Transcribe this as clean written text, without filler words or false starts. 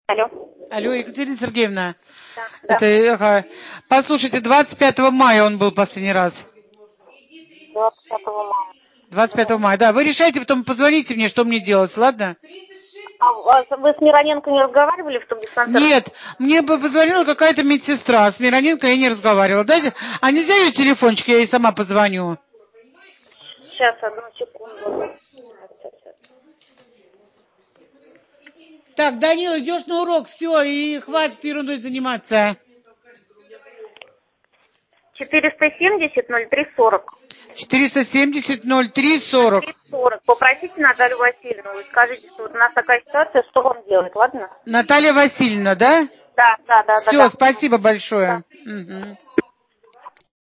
Алло. Алло, Екатерина Сергеевна. Да. Это, послушайте, 25 мая он был последний раз. 25 мая. 25 мая, да. Вы решайте, потом позвоните мне, что мне делать, ладно? А вы с Мироненко не разговаривали в том диспансере? Нет, мне бы позвонила какая-то медсестра. С Мироненко я не разговаривала. Дайте, а нельзя ее телефончик, я ей сама позвоню. Сейчас, одну секунду. Так, Данил, идешь на урок, все, и хватит ерундой заниматься. 470-03-40. 470-03-40. 03-40. Попросите Наталью Васильевну, скажите, что вот у нас такая ситуация, что вам делать, ладно? Наталья Васильевна, да? Да. Все, спасибо большое. Да. Угу.